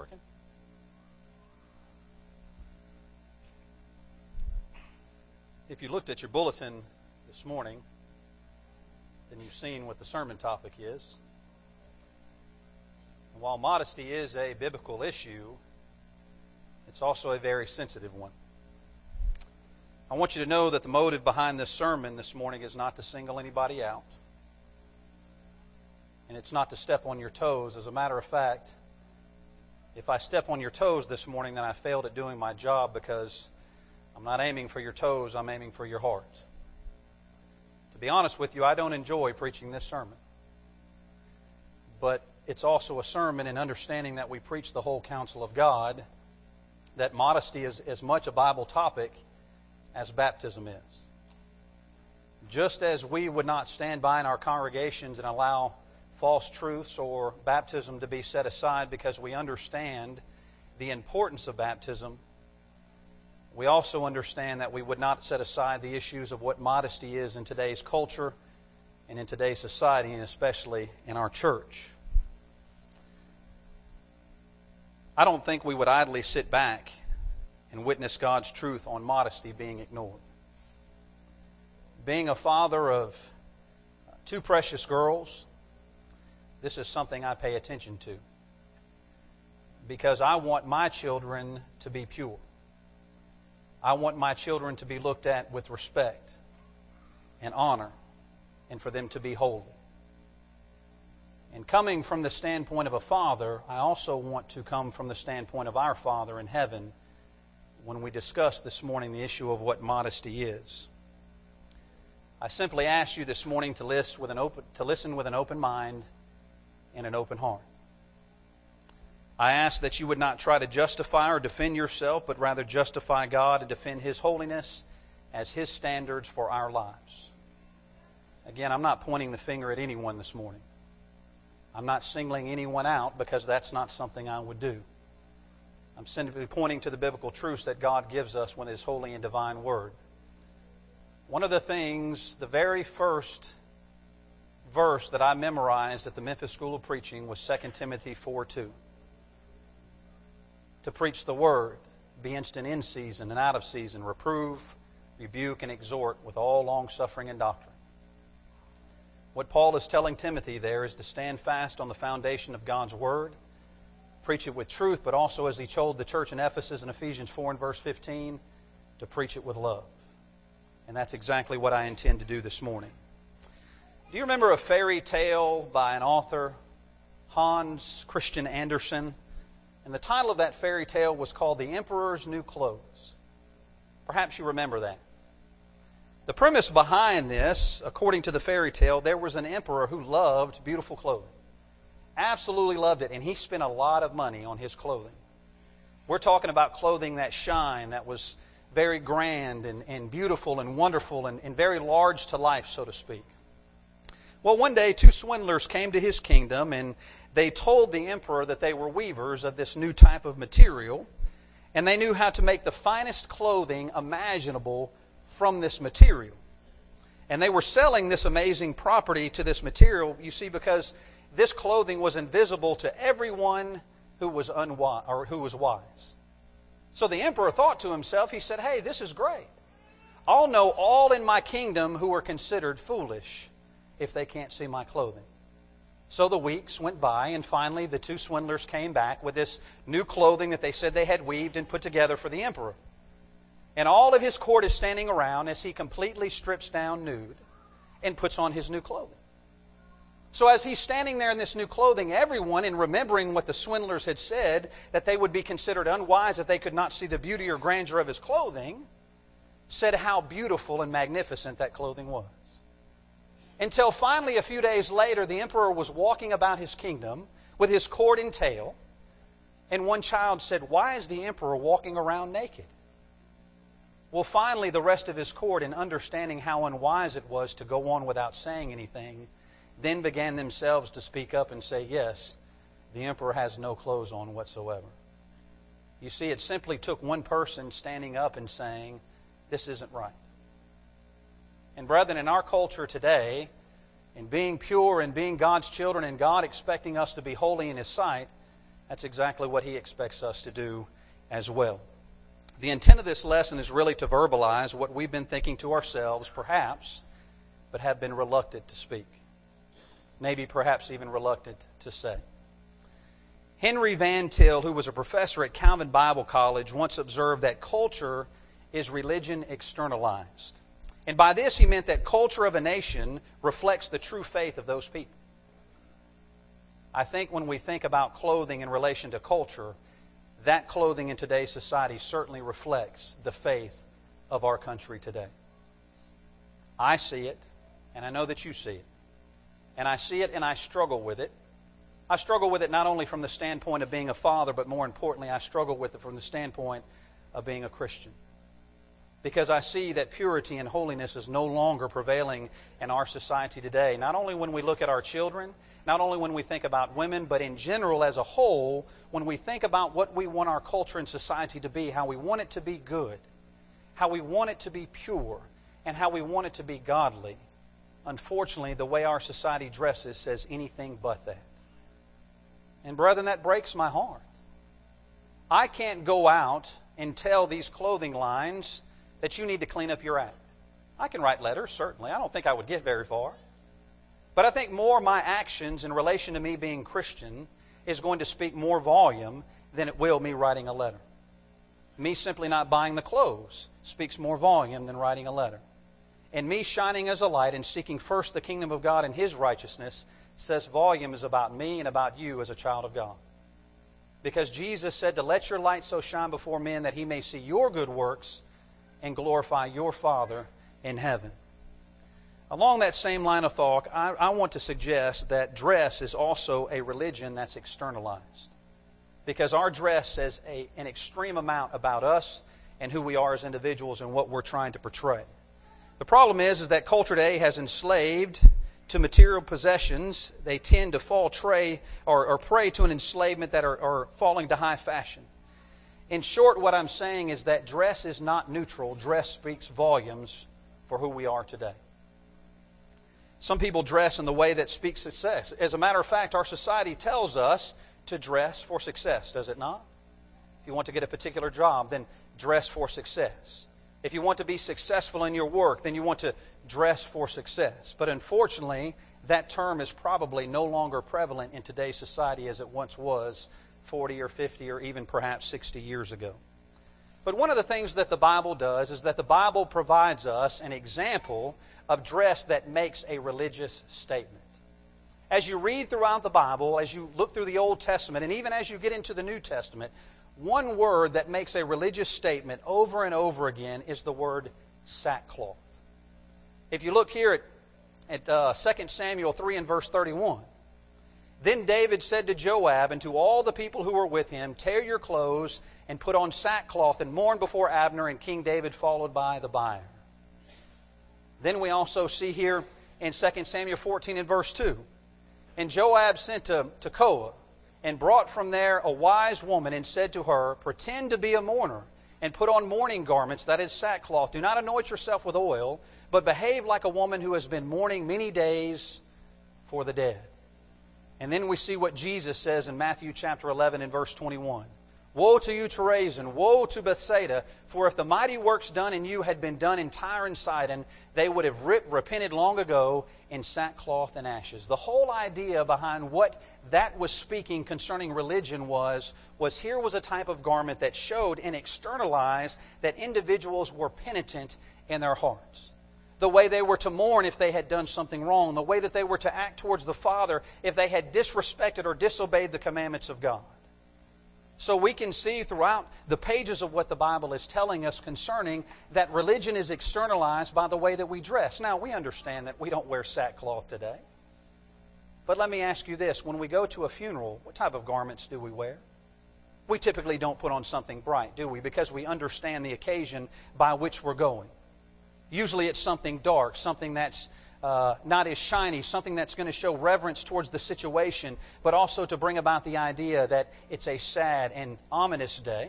working? If you looked at your bulletin this morning, then you've seen what the sermon topic is. And while modesty is a biblical issue, it's also a very sensitive one. I want you to know that the motive behind this sermon this morning is not to single anybody out. And it's not to step on your toes. As a matter of fact, if I step on your toes this morning, then I failed at doing my job, because I'm not aiming for your toes, I'm aiming for your heart. To be honest with you, I don't enjoy preaching this sermon. But it's also a sermon in understanding that we preach the whole counsel of God, that modesty is as much a Bible topic as baptism is. Just as we would not stand by in our congregations and allow false truths or baptism to be set aside because we understand the importance of baptism, we also understand that we would not set aside the issues of what modesty is in today's culture and in today's society, and especially in our church. I don't think we would idly sit back and witness God's truth on modesty being ignored. Being a father of two precious girls, this is something I pay attention to, because I want my children to be pure. I want my children to be looked at with respect and honor, and for them to be holy. And coming from the standpoint of a father, I also want to come from the standpoint of our Father in heaven when we discuss this morning the issue of what modesty is. I simply ask you this morning to listen with an open mind and an open heart. I ask that you would not try to justify or defend yourself, but rather justify God and defend His holiness as His standards for our lives. Again, I'm not pointing the finger at anyone this morning. I'm not singling anyone out, because that's not something I would do. I'm simply pointing to the biblical truths that God gives us with His holy and divine Word. One of the things, the very first verse that I memorized at the Memphis School of Preaching was 2 Timothy 4:2. To preach the Word, be instant in season and out of season, reprove, rebuke, and exhort with all longsuffering and doctrine. What Paul is telling Timothy there is to stand fast on the foundation of God's Word, preach it with truth, but also, as he told the church in Ephesus in Ephesians 4 and verse 15, to preach it with love. And that's exactly what I intend to do this morning. Do you remember a fairy tale by an author, Hans Christian Andersen? And the title of that fairy tale was called The Emperor's New Clothes. Perhaps you remember that. The premise behind this, according to the fairy tale, there was an emperor who loved beautiful clothing. Absolutely loved it, and he spent a lot of money on his clothing. We're talking about clothing that shined, that was very grand and beautiful and wonderful and very large to life, so to speak. Well, one day, two swindlers came to his kingdom, and they told the emperor that they were weavers of this new type of material, and they knew how to make the finest clothing imaginable from this material. And they were selling this amazing property to this material, you see, because this clothing was invisible to everyone who was unwise or who was wise. So the emperor thought to himself, he said, "Hey, this is great. I'll know all in my kingdom who are considered foolish if they can't see my clothing." So the weeks went by, and finally the two swindlers came back with this new clothing that they said they had weaved and put together for the emperor. And all of his court is standing around as he completely strips down nude and puts on his new clothing. So as he's standing there in this new clothing, everyone, in remembering what the swindlers had said, that they would be considered unwise if they could not see the beauty or grandeur of his clothing, said how beautiful and magnificent that clothing was. Until finally, a few days later, the emperor was walking about his kingdom with his court in tail, and one child said, "Why is the emperor walking around naked?" Well, finally, the rest of his court, in understanding how unwise it was to go on without saying anything, then began themselves to speak up and say, "Yes, the emperor has no clothes on whatsoever." You see, it simply took one person standing up and saying, "This isn't right." And brethren, in our culture today, in being pure and being God's children and God expecting us to be holy in His sight, That's exactly what He expects us to do as well. The intent of this lesson is really to verbalize what we've been thinking to ourselves, perhaps, but have been reluctant to speak. Maybe perhaps even reluctant to say. Henry Van Til, who was a professor at Calvin Bible College, once observed that culture is religion externalized. And by this he meant that culture of a nation reflects the true faith of those people. I think when we think about clothing in relation to culture, that clothing in today's society certainly reflects the faith of our country today. I see it, and I know that you see it. And I see it and I struggle with it. I struggle with it not only from the standpoint of being a father, but more importantly, I struggle with it from the standpoint of being a Christian. Because I see that purity and holiness is no longer prevailing in our society today. Not only when we look at our children, not only when we think about women, but in general as a whole, when we think about what we want our culture and society to be, how we want it to be good, how we want it to be pure, and how we want it to be godly. Unfortunately, the way our society dresses says anything but that. And brethren, that breaks my heart. I can't go out and tell these clothing lines that you need to clean up your act. I can write letters, certainly. I don't think I would get very far. But I think more my actions in relation to me being Christian is going to speak more volume than it will me writing a letter. Me simply not buying the clothes speaks more volume than writing a letter. And me shining as a light and seeking first the kingdom of God and His righteousness says volumes about me and about you as a child of God. Because Jesus said to let your light so shine before men that He may see your good works and glorify your Father in heaven. Along that same line of thought, I want to suggest that dress is also a religion that's externalized. Because our dress says an extreme amount about us and who we are as individuals and what we're trying to portray. The problem is that culture today has enslaved to material possessions. They tend to fall prey to an enslavement that are falling to high fashion. In short, what I'm saying is that dress is not neutral. Dress speaks volumes for who we are today. Some people dress in the way that speaks success. As a matter of fact, our society tells us to dress for success, does it not? If you want to get a particular job, then dress for success. If you want to be successful in your work, then you want to dress for success. But unfortunately, that term is probably no longer prevalent in today's society as it once was 40 or 50 or even perhaps 60 years ago. But one of the things that the Bible does is that the Bible provides us an example of dress that makes a religious statement. As you read throughout the Bible, as you look through the Old Testament, and even as you get into the New Testament, one word that makes a religious statement over and over again is the word sackcloth. If you look here at 2 Samuel 3 and verse 31, then David said to Joab and to all the people who were with him, tear your clothes and put on sackcloth and mourn before Abner, and King David followed by the bier. Then we also see here in 2 Samuel 14 and verse 2, and Joab sent to Tekoa and brought from there a wise woman and said to her, pretend to be a mourner and put on mourning garments, that is sackcloth. Do not anoint yourself with oil, but behave like a woman who has been mourning many days for the dead. And then we see what Jesus says in Matthew chapter 11 and verse 21. Woe to you, Chorazin! Woe to Bethsaida! For if the mighty works done in you had been done in Tyre and Sidon, they would have repented long ago in sackcloth and ashes. The whole idea behind what that was speaking concerning religion was here was a type of garment that showed and externalized that individuals were penitent in their hearts. The way they were to mourn if they had done something wrong. The way that they were to act towards the Father if they had disrespected or disobeyed the commandments of God. So we can see throughout the pages of what the Bible is telling us concerning that religion is externalized by the way that we dress. Now, we understand that we don't wear sackcloth today. But let me ask you this. When we go to a funeral, what type of garments do we wear? We typically don't put on something bright, do we? Because we understand the occasion by which we're going. Usually it's something dark, something that's not as shiny, something that's going to show reverence towards the situation, but also to bring about the idea that it's a sad and ominous day.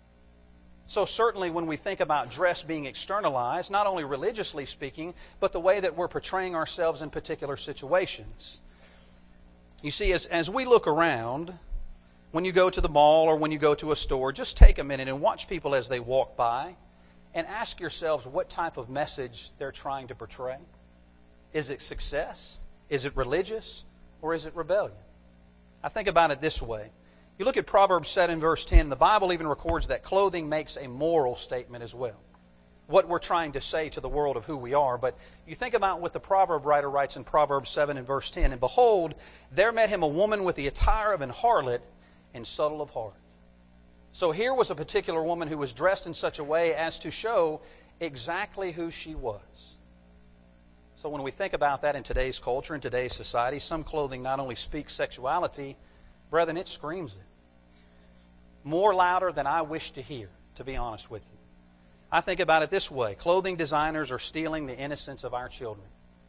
So certainly when we think about dress being externalized, not only religiously speaking, but the way that we're portraying ourselves in particular situations. You see, as we look around, When you go to the mall or when you go to a store, just take a minute and watch people as they walk by and ask yourselves what type of message they're trying to portray. Is it success? Is it religious? Or is it rebellion? I think about it this way. You look at Proverbs 7 verse 10, the Bible even records that clothing makes a moral statement as well. What we're trying to say to the world of who we are. But you think about what the proverb writer writes in Proverbs 7 and verse 10. And behold, there met him a woman with the attire of an harlot and subtle of heart. So here was a particular woman who was dressed in such a way as to show exactly who she was. So when we think about that in today's culture, in today's society, some clothing not only speaks sexuality, brethren, it screams it. More louder than I wish to hear, to be honest with you. I think about it this way. Clothing designers are stealing the innocence of our children.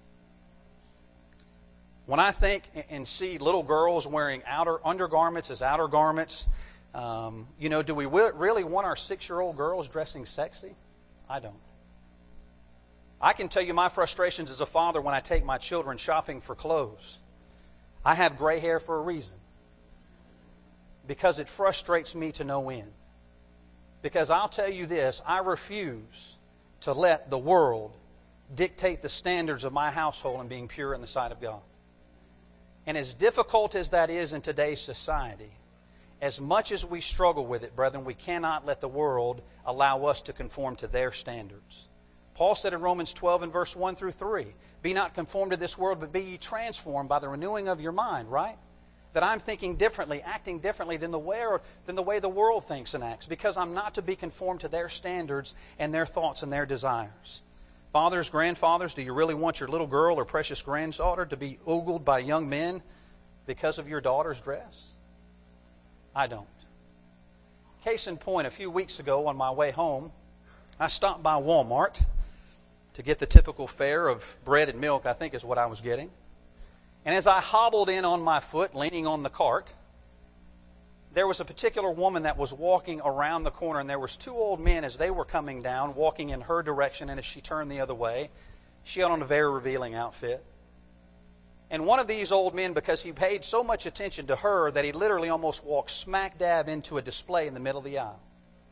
When I think and see little girls wearing undergarments as outer garments, do we really want our 6-year-old girls dressing sexy? I don't. I can tell you my frustrations as a father when I take my children shopping for clothes. I have gray hair for a reason. Because it frustrates me to no end. Because I'll tell you this, I refuse to let the world dictate the standards of my household in being pure in the sight of God. And as difficult as that is in today's society, as much as we struggle with it, brethren, we cannot let the world allow us to conform to their standards. Paul said in Romans 12 and verse 1 through 3, be not conformed to this world, but be ye transformed by the renewing of your mind, right? That I'm thinking differently, acting differently than the way the world thinks and acts, because I'm not to be conformed to their standards and their thoughts and their desires. Fathers, grandfathers, do you really want your little girl or precious granddaughter to be ogled by young men because of your daughter's dress? I don't. Case in point, a few weeks ago on my way home, I stopped by Walmart to get the typical fare of bread and milk, I think is what I was getting. And as I hobbled in on my foot, leaning on the cart, there was a particular woman that was walking around the corner, and there was 2 old men as they were coming down, walking in her direction, and as she turned the other way, she had on a very revealing outfit. And one of these old men, because he paid so much attention to her that he literally almost walked smack dab into a display in the middle of the aisle.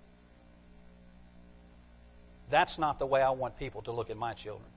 That's not the way I want people to look at my children.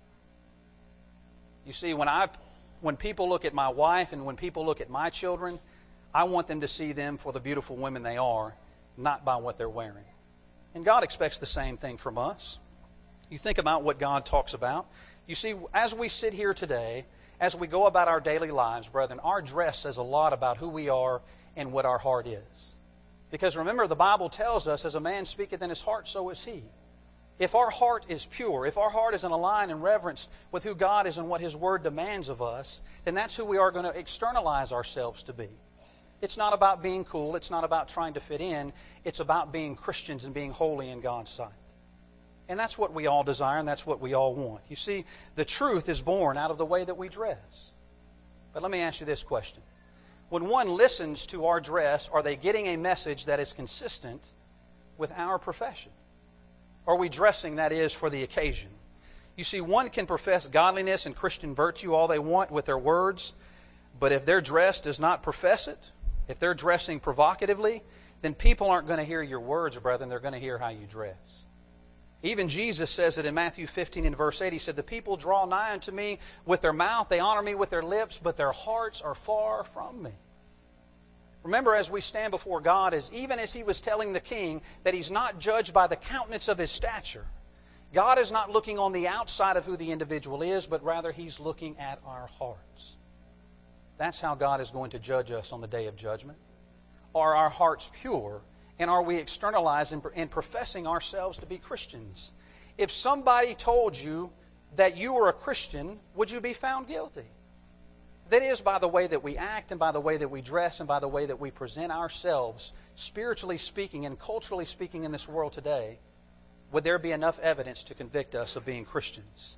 You see, when people look at my wife and when people look at my children, I want them to see them for the beautiful women they are, not by what they're wearing. And God expects the same thing from us. You think about what God talks about. You see, as we sit here today, as we go about our daily lives, brethren, our dress says a lot about who we are and what our heart is. Because remember, the Bible tells us, as a man speaketh in his heart, so is he. If our heart is pure, if our heart is in a line and reverence with who God is and what His Word demands of us, then that's who we are going to externalize ourselves to be. It's not about being cool. It's not about trying to fit in. It's about being Christians and being holy in God's sight. And that's what we all desire and that's what we all want. You see, the truth is born out of the way that we dress. But let me ask you this question. When one listens to our dress, are they getting a message that is consistent with our profession? Are we dressing, that is, for the occasion? You see, one can profess godliness and Christian virtue all they want with their words, but if their dress does not profess it, if they're dressing provocatively, then people aren't going to hear your words, brethren. They're going to hear how you dress. Even Jesus says it in Matthew 15 and verse 8. He said, the people draw nigh unto me with their mouth, they honor me with their lips, but their hearts are far from me. Remember, as we stand before God, even as He was telling the king that he's not judged by the countenance of his stature, God is not looking on the outside of who the individual is, but rather He's looking at our hearts. That's how God is going to judge us on the day of judgment. Are our hearts pure? And are we externalizing and professing ourselves to be Christians? If somebody told you that you were a Christian, would you be found guilty? That is, by the way that we act and by the way that we dress and by the way that we present ourselves, spiritually speaking and culturally speaking in this world today, would there be enough evidence to convict us of being Christians?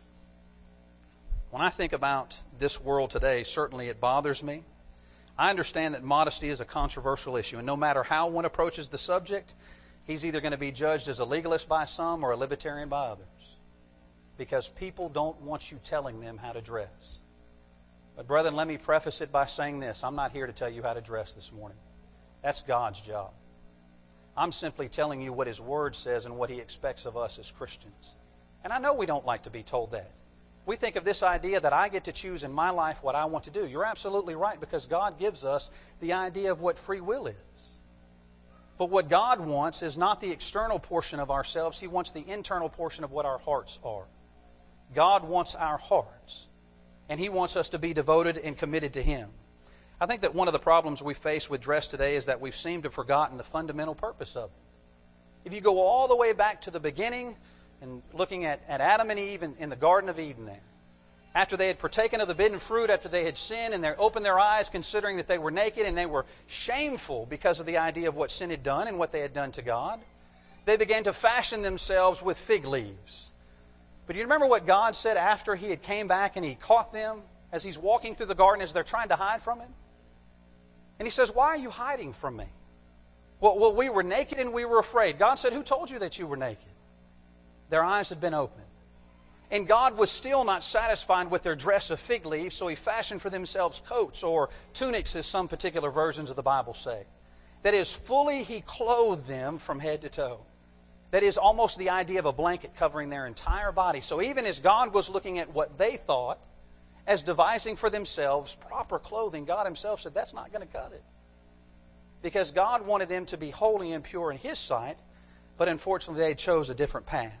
When I think about this world today, certainly it bothers me. I understand that modesty is a controversial issue, and no matter how one approaches the subject, he's either going to be judged as a legalist by some or a libertarian by others. Because people don't want you telling them how to dress. But brethren, let me preface it by saying this. I'm not here to tell you how to dress this morning. That's God's job. I'm simply telling you what His Word says and what He expects of us as Christians. And I know we don't like to be told that. We think of this idea that I get to choose in my life what I want to do. You're absolutely right, because God gives us the idea of what free will is. But what God wants is not the external portion of ourselves. He wants the internal portion of what our hearts are. God wants our hearts, and He wants us to be devoted and committed to Him. I think that one of the problems we face with dress today is that we've seemed to have forgotten the fundamental purpose of it. If you go all the way back to the beginning and looking at Adam and Eve in the Garden of Eden there, after they had partaken of the forbidden fruit, after they had sinned and they opened their eyes considering that they were naked and they were shameful because of the idea of what sin had done and what they had done to God, they began to fashion themselves with fig leaves. But do you remember what God said after He had came back and He caught them as He's walking through the garden as they're trying to hide from Him? And He says, "Why are you hiding from me?" Well, we were naked and we were afraid. God said, "Who told you that you were naked?" Their eyes had been opened. And God was still not satisfied with their dress of fig leaves, so He fashioned for themselves coats or tunics, as some particular versions of the Bible say. That is, fully He clothed them from head to toe. That is almost the idea of a blanket covering their entire body. So even as God was looking at what they thought as devising for themselves proper clothing, God Himself said, that's not going to cut it. Because God wanted them to be holy and pure in His sight, but unfortunately they chose a different path.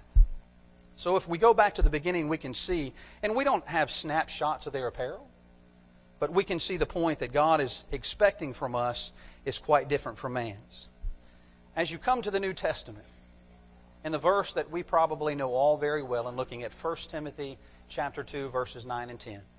So if we go back to the beginning, we can see, and we don't have snapshots of their apparel, but we can see the point that God is expecting from us is quite different from man's. As you come to the New Testament, in the verse that we probably know all very well in looking at 1 Timothy chapter 2, verses 9 and 10,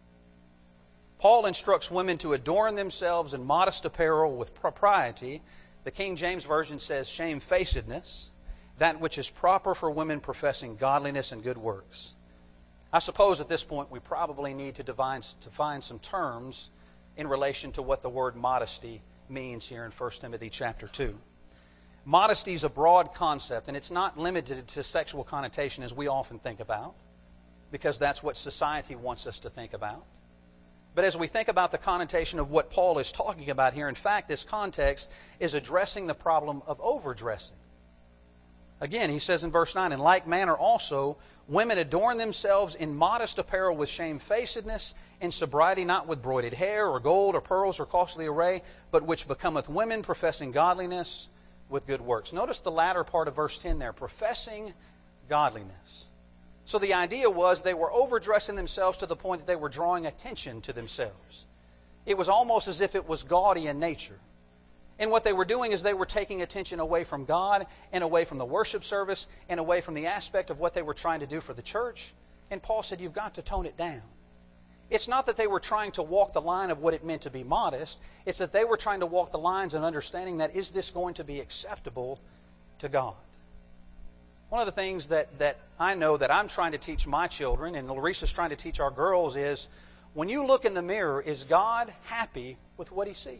Paul instructs women to adorn themselves in modest apparel with propriety. The King James Version says shamefacedness, that which is proper for women professing godliness and good works. I suppose at this point we probably need to find some terms in relation to what the word modesty means here in 1 Timothy chapter 2. Modesty is a broad concept, and it's not limited to sexual connotation as we often think about, because that's what society wants us to think about. But as we think about the connotation of what Paul is talking about here, in fact, this context is addressing the problem of overdressing. Again, he says in verse 9, "In like manner also, women adorn themselves in modest apparel with shamefacedness, in sobriety not with broided hair, or gold, or pearls, or costly array, but which becometh women professing godliness with good works." Notice the latter part of verse 10 there, professing godliness. So the idea was they were overdressing themselves to the point that they were drawing attention to themselves. It was almost as if it was gaudy in nature. And what they were doing is they were taking attention away from God and away from the worship service and away from the aspect of what they were trying to do for the church. And Paul said, you've got to tone it down. It's not that they were trying to walk the line of what it meant to be modest. It's that they were trying to walk the lines and understanding that, is this going to be acceptable to God? One of the things that I know that I'm trying to teach my children, and Larissa's trying to teach our girls, is when you look in the mirror, is God happy with what He sees?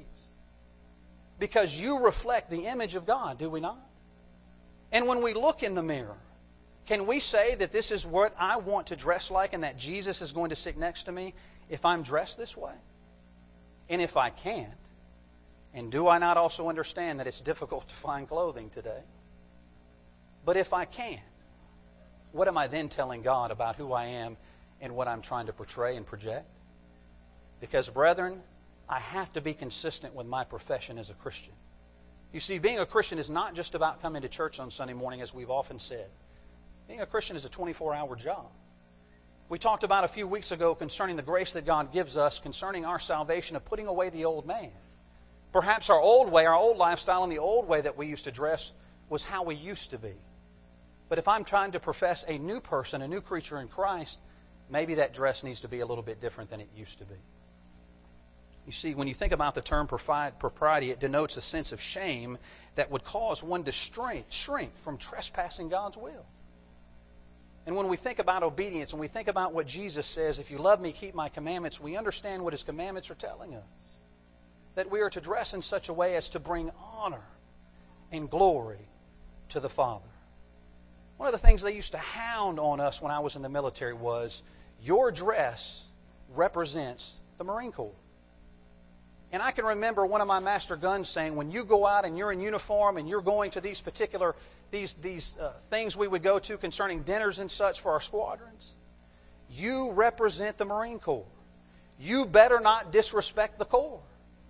Because you reflect the image of God, do we not? And when we look in the mirror, can we say that this is what I want to dress like and that Jesus is going to sit next to me if I'm dressed this way? And if I can't, and do I not also understand that it's difficult to find clothing today? But if I can't, what am I then telling God about who I am and what I'm trying to portray and project? Because, brethren, I have to be consistent with my profession as a Christian. You see, being a Christian is not just about coming to church on Sunday morning, as we've often said. Being a Christian is a 24-hour job. We talked about a few weeks ago concerning the grace that God gives us, concerning our salvation, of putting away the old man. Perhaps our old way, our old lifestyle, and the old way that we used to dress was how we used to be. But if I'm trying to profess a new person, a new creature in Christ, maybe that dress needs to be a little bit different than it used to be. You see, when you think about the term propriety, it denotes a sense of shame that would cause one to shrink from trespassing God's will. And when we think about obedience and we think about what Jesus says, if you love me, keep my commandments, we understand what His commandments are telling us. That we are to dress in such a way as to bring honor and glory to the Father. One of the things they used to hound on us when I was in the military was, your dress represents the Marine Corps. And I can remember one of my master guns saying, when you go out and you're in uniform and you're going to these particular things we would go to concerning dinners and such for our squadrons, you represent the Marine Corps. You better not disrespect the Corps.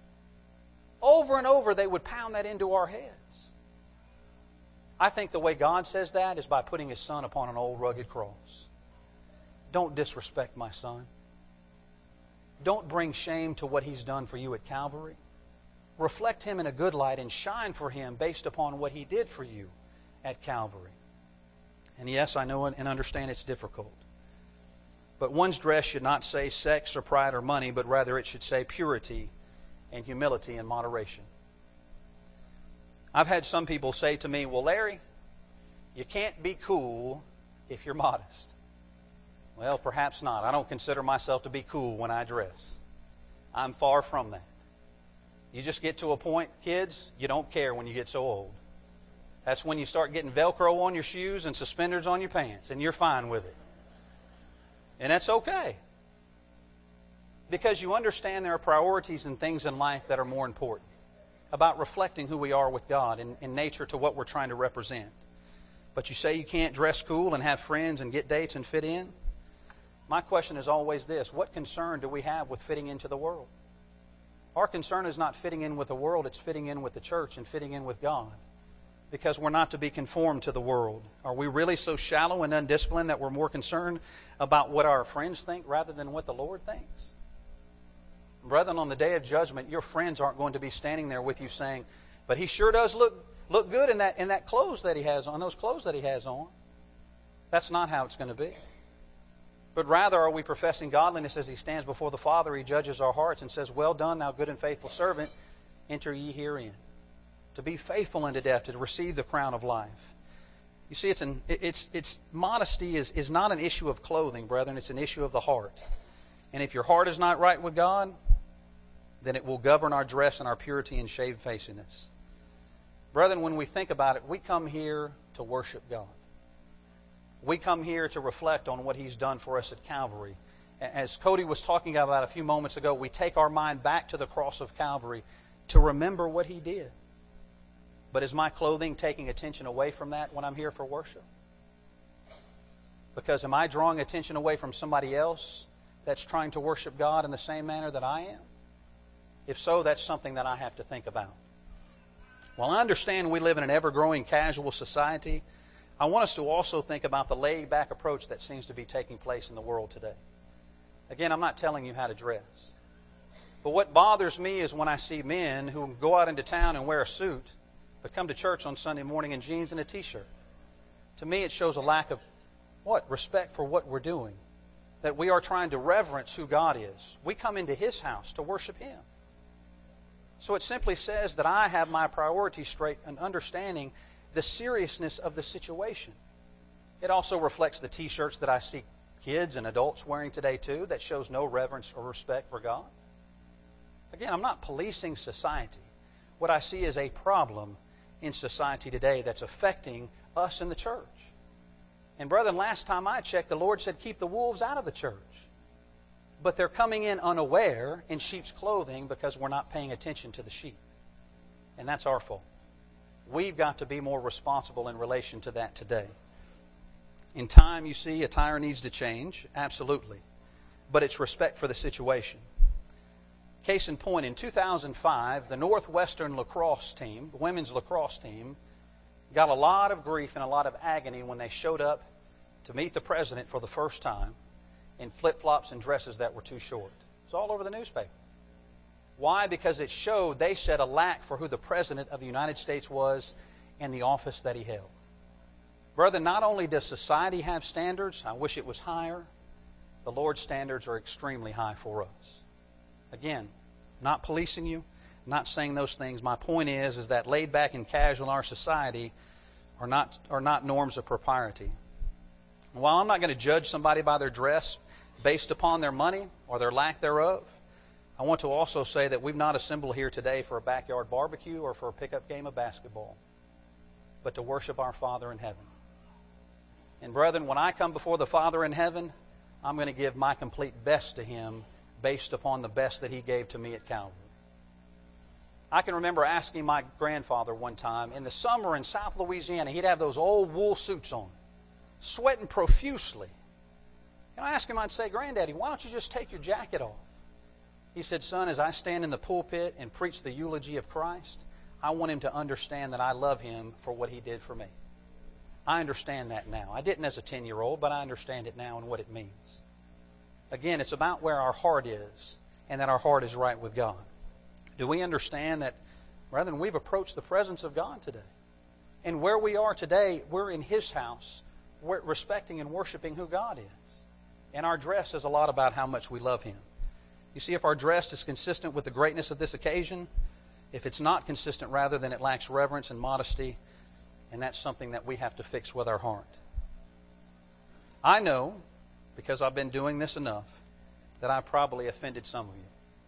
Over and over they would pound that into our heads. I think the way God says that is by putting His Son upon an old rugged cross. Don't disrespect my Son. Don't bring shame to what He's done for you at Calvary. Reflect Him in a good light and shine for Him based upon what He did for you at Calvary. And yes, I know and understand it's difficult. But one's dress should not say sex or pride or money, but rather it should say purity and humility and moderation. I've had some people say to me, well, Larry, you can't be cool if you're modest. Well, perhaps not. I don't consider myself to be cool when I dress. I'm far from that. You just get to a point, kids, you don't care when you get so old. That's when you start getting Velcro on your shoes and suspenders on your pants, and you're fine with it. And that's okay. Because you understand there are priorities and things in life that are more important about reflecting who we are with God in nature to what we're trying to represent. But you say you can't dress cool and have friends and get dates and fit in? My question is always this: what concern do we have with fitting into the world? Our concern is not fitting in with the world, it's fitting in with the church and fitting in with God. Because we're not to be conformed to the world. Are we really so shallow and undisciplined that we're more concerned about what our friends think rather than what the Lord thinks? Brethren, on the day of judgment, your friends aren't going to be standing there with you saying, but he sure does look good in that clothes that he has on, those clothes that he has on. That's not how it's going to be. But rather are we professing godliness as He stands before the Father. He judges our hearts and says, well done, thou good and faithful servant, enter ye herein. To be faithful unto death, to receive the crown of life. You see, it's modesty is not an issue of clothing, brethren. It's an issue of the heart. And if your heart is not right with God, then it will govern our dress and our purity and shamefacedness. Brethren, when we think about it, we come here to worship God. We come here to reflect on what He's done for us at Calvary. As Cody was talking about a few moments ago, we take our mind back to the cross of Calvary to remember what He did. But is my clothing taking attention away from that when I'm here for worship? Because am I drawing attention away from somebody else that's trying to worship God in the same manner that I am? If so, that's something that I have to think about. While I understand we live in an ever-growing casual society, I want us to also think about the laid-back approach that seems to be taking place in the world today. Again, I'm not telling you how to dress. But what bothers me is when I see men who go out into town and wear a suit, but come to church on Sunday morning in jeans and a t-shirt. To me, it shows a lack of respect for what we're doing. That we are trying to reverence who God is. We come into His house to worship Him. So it simply says that I have my priorities straight and understanding the seriousness of the situation. It also reflects the t-shirts that I see kids and adults wearing today too, that shows no reverence or respect for God. Again, I'm not policing society. What I see is a problem in society today that's affecting us in the church. And brethren, last time I checked, the Lord said keep the wolves out of the church. But they're coming in unaware in sheep's clothing because we're not paying attention to the sheep. And that's our fault. We've got to be more responsible in relation to that today. In time, you see, attire needs to change, absolutely. But it's respect for the situation. Case in point, in 2005, the Northwestern lacrosse team, the women's lacrosse team, got a lot of grief and a lot of agony when they showed up to meet the president for the first time in flip-flops and dresses that were too short. It's all over the newspaper. Why? Because it showed, they said, a lack for who the President of the United States was and the office that he held. Brother, not only does society have standards, I wish it was higher, the Lord's standards are extremely high for us. Again, not policing you, not saying those things. My point is that laid back and casual in our society are not norms of propriety. While I'm not going to judge somebody by their dress based upon their money or their lack thereof, I want to also say that we've not assembled here today for a backyard barbecue or for a pickup game of basketball, but to worship our Father in heaven. And brethren, when I come before the Father in heaven, I'm going to give my complete best to Him based upon the best that He gave to me at Calvary. I can remember asking my grandfather one time, in the summer in South Louisiana, he'd have those old wool suits on, sweating profusely. And I asked him, I'd say, Granddaddy, why don't you just take your jacket off? He said, son, as I stand in the pulpit and preach the eulogy of Christ, I want him to understand that I love him for what he did for me. I understand that now. I didn't as a 10-year-old, but I understand it now and what it means. Again, it's about where our heart is and that our heart is right with God. Do we understand that, rather than we've approached the presence of God today? And where we are today, we're in His house, we're respecting and worshiping who God is. And our dress says a lot about how much we love Him. You see, if our dress is consistent with the greatness of this occasion, if it's not consistent, rather, then it lacks reverence and modesty, and that's something that we have to fix with our heart. I know, because I've been doing this enough, that I probably offended some of you.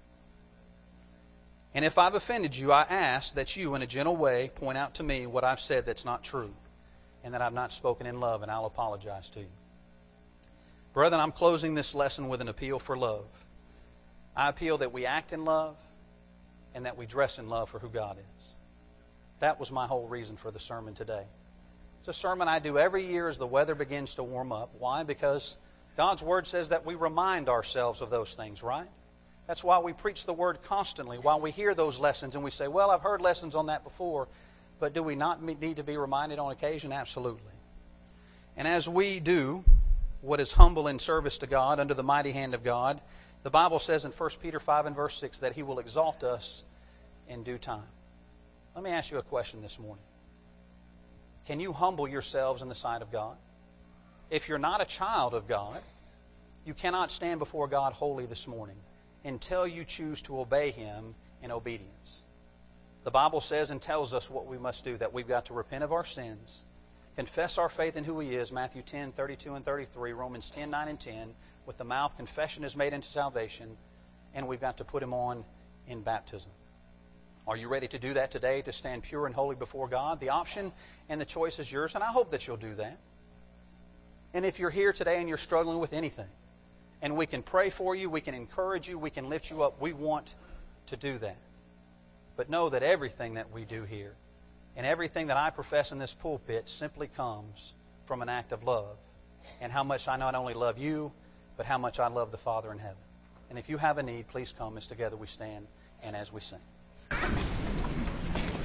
And if I've offended you, I ask that you, in a gentle way, point out to me what I've said that's not true and that I've not spoken in love, and I'll apologize to you. Brethren, I'm closing this lesson with an appeal for love. I appeal that we act in love and that we dress in love for who God is. That was my whole reason for the sermon today. It's a sermon I do every year as the weather begins to warm up. Why? Because God's Word says that we remind ourselves of those things, right? That's why we preach the Word constantly, while we hear those lessons and we say, well, I've heard lessons on that before, but do we not need to be reminded on occasion? Absolutely. And as we do what is humble in service to God under the mighty hand of God, the Bible says in 1 Peter 5 and verse 6 that He will exalt us in due time. Let me ask you a question this morning. Can you humble yourselves in the sight of God? If you're not a child of God, you cannot stand before God holy this morning until you choose to obey Him in obedience. The Bible says and tells us what we must do, that we've got to repent of our sins, confess our faith in who He is, Matthew 10, 32 and 33, Romans 10, 9 and 10. With the mouth, confession is made unto salvation, and we've got to put Him on in baptism. Are you ready to do that today, to stand pure and holy before God? The option and the choice is yours, and I hope that you'll do that. And if you're here today and you're struggling with anything, and we can pray for you, we can encourage you, we can lift you up, we want to do that. But know that everything that we do here and everything that I profess in this pulpit simply comes from an act of love, and how much I not only love you, but how much I love the Father in heaven. And if you have a need, please come as together we stand and as we sing.